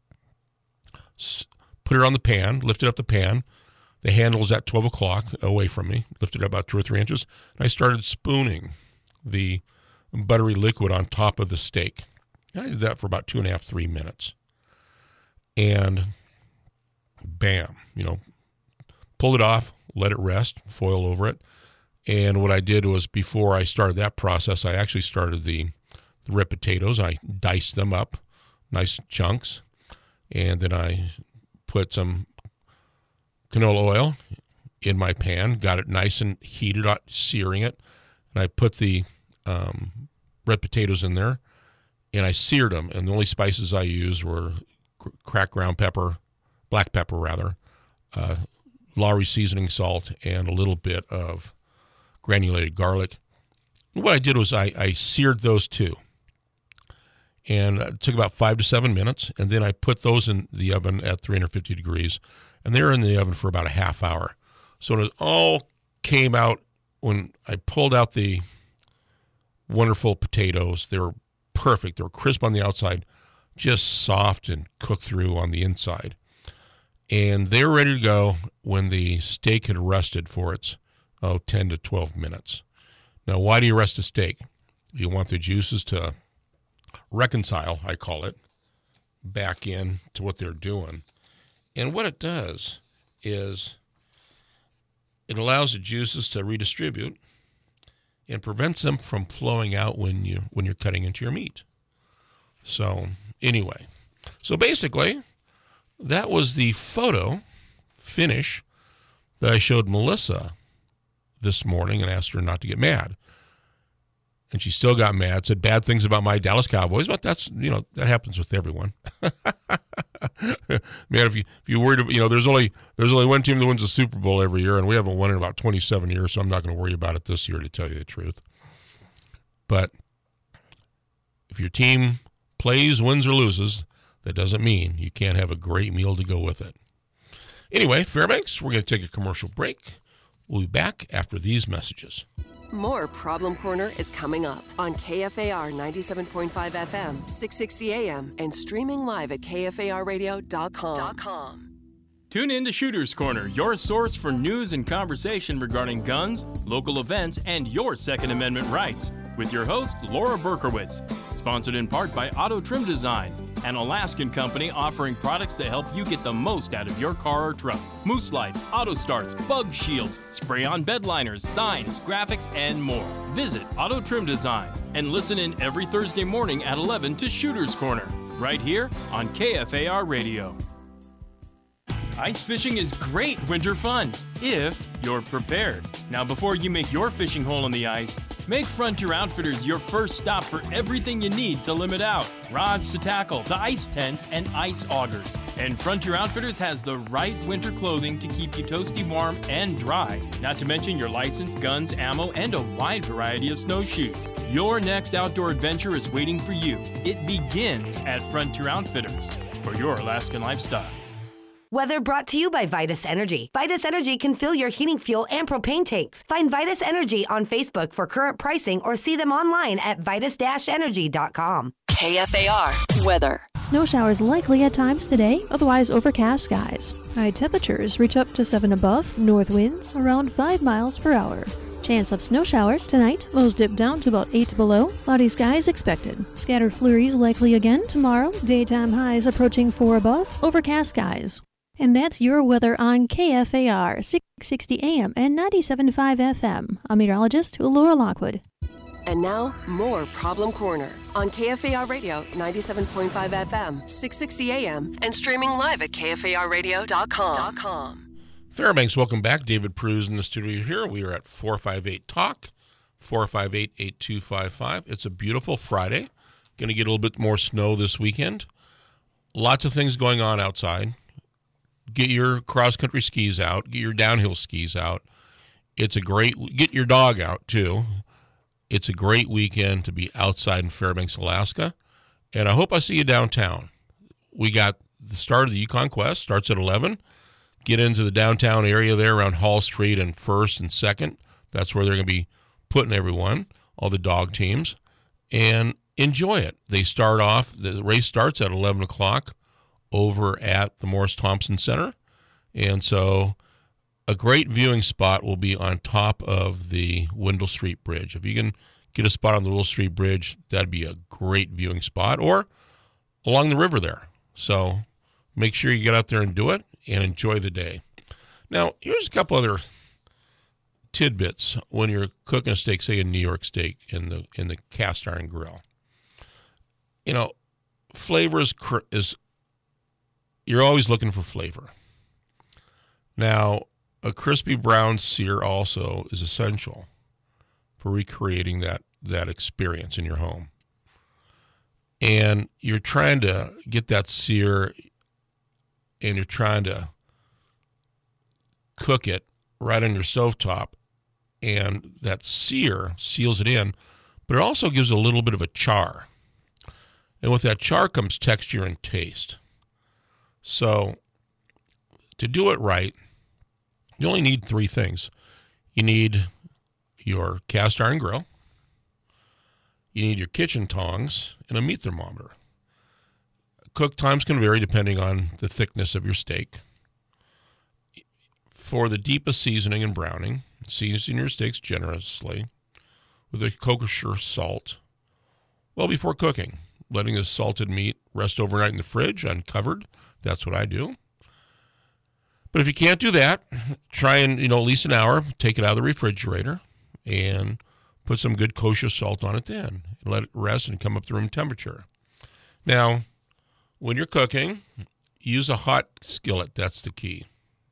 put it on the pan, lifted up the pan. The handle was at twelve o'clock away from me, lifted it about two or three inches, and I started spooning the buttery liquid on top of the steak. And I did that for about two and a half, three minutes. And bam, you know, pulled it off, let it rest, foil over it. And what I did was, before I started that process, I actually started the, the red potatoes. I diced them up, nice chunks. And then I put some canola oil in my pan, got it nice and heated, searing it. And I put the um, red potatoes in there, and I seared them. And the only spices I used were cracked ground pepper, black pepper rather, uh, Lawry seasoning salt, and a little bit of granulated garlic. And what I did was I, I seared those two. And it took about five to seven minutes. And then I put those in the oven at three hundred fifty degrees. And they were in the oven for about a half hour. So when it all came out, when I pulled out the wonderful potatoes, they were perfect. They were crisp on the outside, just soft and cooked through on the inside. And they were ready to go when the steak had rested for its, oh, ten to twelve minutes. Now, why do you rest a steak? You want the juices to reconcile, I call it, back in to what they're doing. And what it does is it allows the juices to redistribute and prevents them from flowing out when you when you're cutting into your meat. So anyway, so basically, that was the photo finish that I showed Melissa this morning and asked her not to get mad. And she still got mad, said bad things about my Dallas Cowboys, but that's, you know, that happens with everyone. Man, if you if you worried about, you know, there's only there's only one team that wins the Super Bowl every year, and we haven't won in about twenty-seven years, so I'm not going to worry about it this year, to tell you the truth. But if your team plays, wins, or loses, that doesn't mean you can't have a great meal to go with it. Anyway, Fairbanks, we're going to take a commercial break. We'll be back after these messages. More Problem Corner is coming up on K F A R ninety-seven point five F M, six sixty A M, and streaming live at K F A R radio dot com. Tune in to Shooter's Corner, your source for news and conversation regarding guns, local events, and your Second Amendment rights. With your host, Laura Berkowitz. Sponsored in part by Auto Trim Design, an Alaskan company offering products that help you get the most out of your car or truck. Moose lights, auto starts, bug shields, spray-on bed liners, signs, graphics, and more. Visit Auto Trim Design and listen in every Thursday morning at eleven to Shooter's Corner, right here on K F A R Radio. Ice fishing is great winter fun, if you're prepared. Now, before you make your fishing hole in the ice, make Frontier Outfitters your first stop for everything you need to limit out. Rods to tackle, to ice tents, and ice augers. And Frontier Outfitters has the right winter clothing to keep you toasty warm and dry. Not to mention your license, guns, ammo, and a wide variety of snowshoes. Your next outdoor adventure is waiting for you. It begins at Frontier Outfitters for your Alaskan lifestyle. Weather brought to you by Vitus Energy. Vitus Energy can fill your heating fuel and propane tanks. Find Vitus Energy on Facebook for current pricing or see them online at vitus dash energy dot com. K F A R weather. Snow showers likely at times today, otherwise overcast skies. High temperatures reach up to seven above, north winds around five miles per hour. Chance of snow showers tonight, lows dip down to about eight below, cloudy skies expected. Scattered flurries likely again tomorrow, daytime highs approaching four above, overcast skies. And that's your weather on K F A R, six sixty A M and ninety-seven point five F M. I'm meteorologist Laura Lockwood. And now, more Problem Corner on K F A R Radio ninety-seven point five F M, six sixty A M, and streaming live at K F A R radio dot com. Fairbanks, welcome back. David Pruse in the studio here. We are at four five eight talk, four five eight, eight two five five. It's a beautiful Friday. Going to get a little bit more snow this weekend. Lots of things going on outside. Get your cross-country skis out. Get your downhill skis out. It's a great, get your dog out too. It's a great weekend to be outside in Fairbanks, Alaska. And I hope I see you downtown. We got the start of the Yukon Quest, starts at eleven. Get into the downtown area there around Hall Street and First and Second. That's where they're going to be putting everyone, all the dog teams, and enjoy it. They start off, the race starts at eleven o'clock over at the Morris Thompson Center. And so a great viewing spot will be on top of the Wendell Street Bridge. If you can get a spot on the Willow Street Bridge. That'd be a great viewing spot, or along the river there. So make sure you get out there and do it and enjoy the day. Now, here's a couple other tidbits when you're cooking a steak, say a New York steak in the in the cast iron grill. You know, flavor is, is you're always looking for flavor. Now, a crispy brown sear also is essential for recreating that, that experience in your home. And you're trying to get that sear, and you're trying to cook it right on your stovetop, and that sear seals it in, but it also gives a little bit of a char. And with that char comes texture and taste. So to do it right, you only need three things. You need your cast iron grill, you need your kitchen tongs, and a meat thermometer. Cook times can vary depending on the thickness of your steak. For the deepest seasoning and browning, season your steaks generously with a kosher salt well before cooking, letting the salted meat rest overnight in the fridge uncovered. That's what I do. But if you can't do that, try and, you know, at least an hour, take it out of the refrigerator and put some good kosher salt on it then, and let it rest and come up to room temperature. Now, when you're cooking, use a hot skillet. That's the key.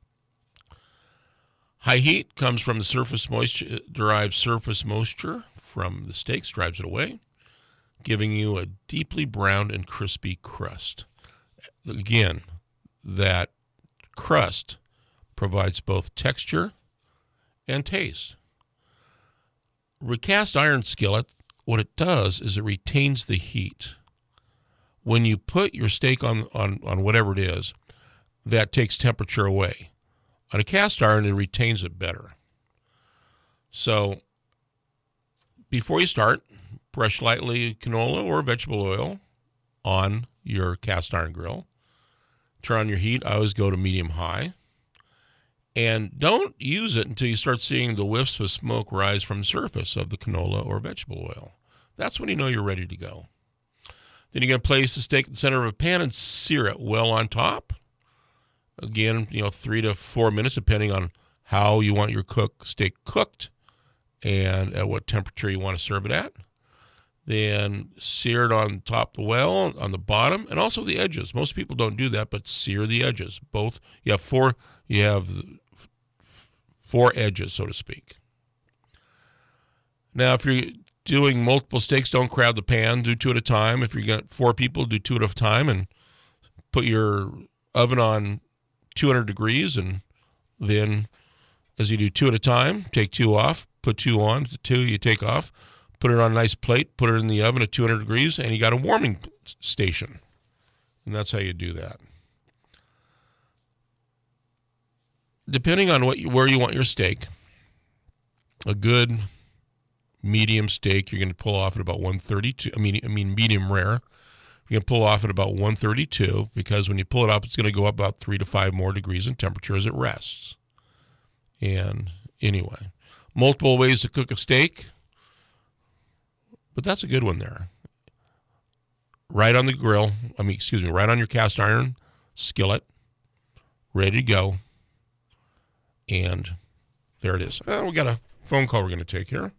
High heat comes from the surface moisture, derived surface moisture from the steaks, drives it away, giving you a deeply browned and crispy crust. Again, that crust provides both texture and taste. A cast iron skillet, what it does is it retains the heat. When you put your steak on, on, on whatever it is, that takes temperature away. On a cast iron, it retains it better. So before you start, brush lightly canola or vegetable oil on your cast iron grill. Turn on your heat. I always go to medium high. And don't use it until you start seeing the whiffs of smoke rise from the surface of the canola or vegetable oil. That's when you know you're ready to go. Then you're going to place the steak in the center of a pan and sear it well on top. Again, you know, three to four minutes, depending on how you want your cook steak cooked and at what temperature you want to serve it at. Then sear it on top of the well, on the bottom, and also the edges. Most people don't do that, but sear the edges. Both. You have four. You have four edges, so to speak. Now, if you're doing multiple steaks, don't crowd the pan. Do two at a time. If you got four people, do two at a time, and put your oven on two hundred degrees, and then as you do two at a time, take two off, put two on, two you take off, put it on a nice plate, put it in the oven at two hundred degrees, and you got a warming station. And that's how you do that. Depending on what you, where you want your steak, a good medium steak you're going to pull off at about one thirty-two. I mean, I mean medium rare. You're going to pull off at about one thirty-two, because when you pull it up, it's going to go up about three to five more degrees in temperature as it rests. And anyway, multiple ways to cook a steak, but that's a good one there. Right on the grill, I mean, excuse me, right on your cast iron skillet, ready to go. And there it is. Oh, we got a phone call we're going to take here.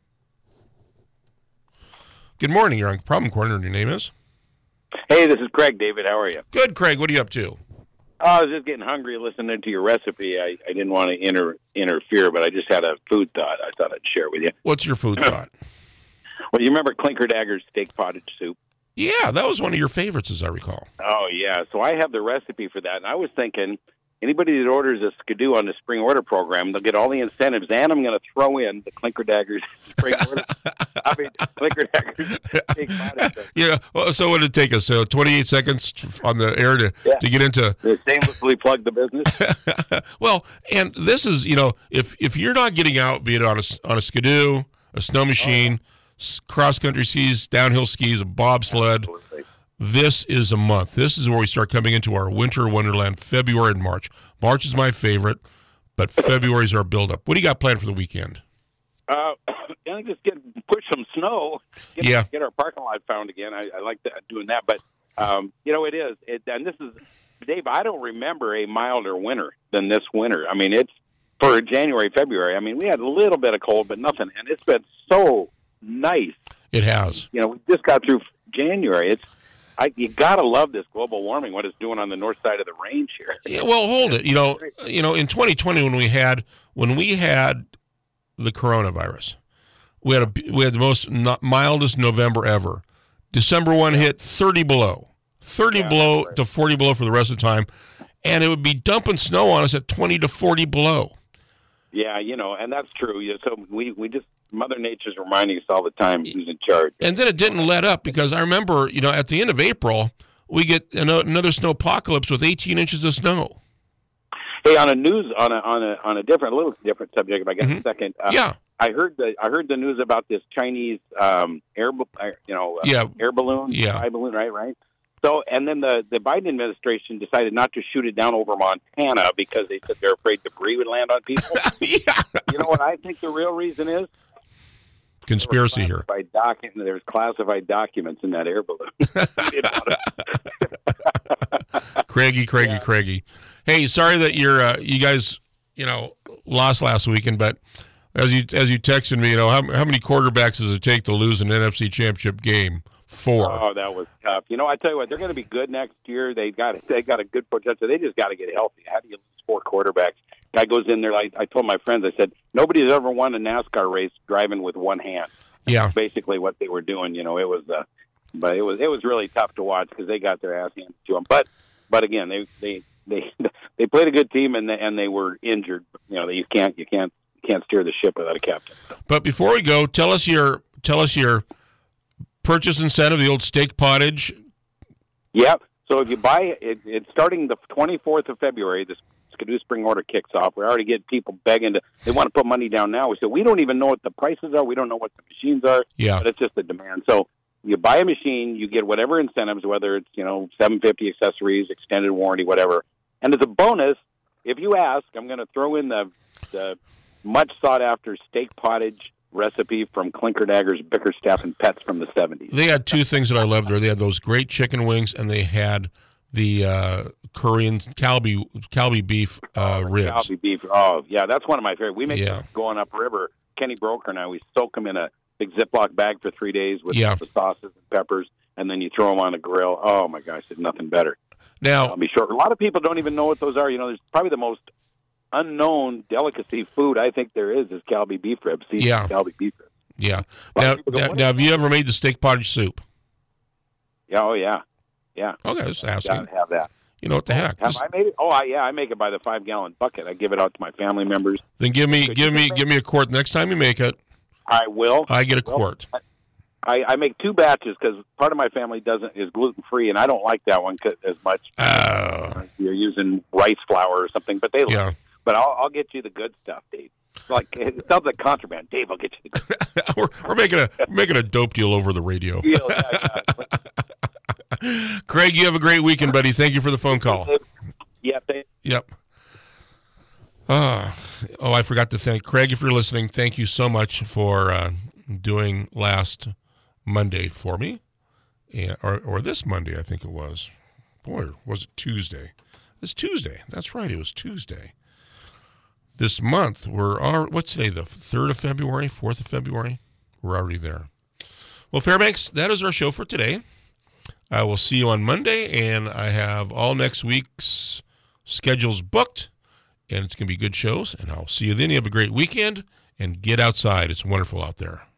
Good morning. You're on Problem Corner, and your name is? Hey, this is Craig, David. How are you? Good, Craig. What are you up to? Oh, I was just getting hungry listening to your recipe. I, I didn't want to inter, interfere, but I just had a food thought I thought I'd share with you. What's your food thought? Well, you remember Clinker Dagger's steak pottage soup? Yeah, that was one of your favorites, as I recall. Oh, yeah. So I have the recipe for that, and I was thinking anybody that orders a Skidoo on the spring order program, they'll get all the incentives, and I'm going to throw in the Clinker Dagger's spring order. I mean, Clinker Dagger's steak pottage soup. Yeah, well, so what did it take us? So twenty-eight seconds on the air to, yeah. to get into... To shamelessly plug the business. Well, and this is, you know, if if you're not getting out, be it on a, on a Skidoo, a snow machine, oh, yeah. cross-country skis, downhill skis, a bobsled, absolutely. This is a month. This is where we start coming into our winter wonderland, February and March. March is my favorite, but February is our build-up. What do you got planned for the weekend? Uh, can I just get push some snow? Get, Yeah. get our parking lot found again. I, I like that, doing that, but um, you know, it is. It, and this is, Dave. I don't remember a milder winter than this winter. I mean, it's for January, February. I mean, we had a little bit of cold, but nothing, and it's been so nice. It has. You know, we just got through January. It's I, you gotta love this global warming. What it's doing on the north side of the range here. Yeah, well, hold it. You know, you know, in twenty twenty when we had when we had the coronavirus, we had a we had the most no, mildest November ever. December one hit thirty below, thirty Yeah, below right. to forty below for the rest of the time, and it would be dumping snow on us at twenty to forty below. Yeah, you know, and that's true. Yeah, so we we just Mother Nature's reminding us all the time who's in charge. And then it didn't let up because I remember, you know, at the end of April, we get an- another snowpocalypse with eighteen inches of snow. Hey, on a news on a on a on a different little different subject, if I get Mhm. a second. Uh, Yeah. I heard the I heard the news about this Chinese um, air ba- uh, you know uh, Yeah. air balloon Yeah. spy balloon right right. So and then the the Biden administration decided not to shoot it down over Montana because they said they're afraid debris would land on people. Yeah. You know what I think the real reason is? Conspiracy here. By docu- there's classified documents in that air balloon. Craigie, Craigie, Craigie. Hey, sorry that you're uh, you guys, you know, lost last weekend, but as you as you texted me, you know, how how many quarterbacks does it take to lose an N F C Championship game? Four. Oh, that was tough. You know, I tell you what, they're going to be good next year. They got they got a good potential. They just got to get healthy. How do you lose four quarterbacks? Guy goes in there. Like I told my friends, I said nobody's ever won a NASCAR race driving with one hand. Yeah. That's basically what they were doing. You know, it was, uh, but it was it was really tough to watch because they got their ass handed to them. But but again, they they they they played a good team and they, and they were injured. You know, you can't you can't you can't steer the ship without a captain. But before we go, tell us your tell us your purchase incentive, the old steak pottage. Yep. So if you buy it, it's starting the twenty-fourth of February. The Skidoo Spring Order kicks off. We already get people begging to. They want to put money down now. We said we don't even know what the prices are. We don't know what the machines are. Yeah. But it's just the demand. So you buy a machine, you get whatever incentives, whether it's you know seven fifty accessories, extended warranty, whatever. And as a bonus, if you ask, I'm going to throw in the the much sought after steak pottage recipe from Clinker Daggers, Bickerstaff, and Pets from the seventies. They had two things that I loved there. They had those great chicken wings, and they had the uh, Korean Kalbi Kalbi beef uh, ribs. Kalbi beef. Oh, yeah, that's one of my favorite. We make Yeah. them going upriver. Kenny Broker and I, we soak them in a big Ziploc bag for three days with Yeah. the sauces and peppers, and then you throw them on a grill. Oh, my gosh, there's nothing better. Now, I'll be sure. A lot of people don't even know what those are. You know, there's probably the most unknown delicacy food I think there is is Kalbi beef ribs. seasoned Yeah. Kalbi beef ribs. yeah. A lot Now, of people don't now, want now, have you ever made the steak pottage soup? Yeah, oh, yeah. Yeah. Okay, just asking. Gotta have that. You know what the heck? Have I made it? Oh, I, yeah, I make it by the five gallon bucket. I give it out to my family members. Then give me Could give you me make- give me a quart next time you make it. I will. I get a Well, quart. I, I make two batches because part of my family doesn't is gluten free, and I don't like that one 'cause- as much. Uh, You're using rice flour or something, but they like Yeah. it. But I'll, I'll get you the good stuff, Dave. It's like it sounds like contraband, Dave. I'll get you the good we're, we're making a we're making a dope deal over the radio. deal. Yeah, yeah. Craig, you have a great weekend, buddy. Thank you for the phone call. Yeah, they, Yep. Uh, oh, I forgot to thank Craig if you're listening. Thank you so much for uh, doing last Monday for me, yeah, or or this Monday, I think it was. Boy, was it Tuesday? It's Tuesday. That's right. It was Tuesday. This month, we're our, what's today? The third of February, fourth of February. We're already there. Well, Fairbanks, that is our show for today. I will see you on Monday, and I have all next week's schedules booked, and it's going to be good shows, and I'll see you then. You have a great weekend, and get outside. It's wonderful out there.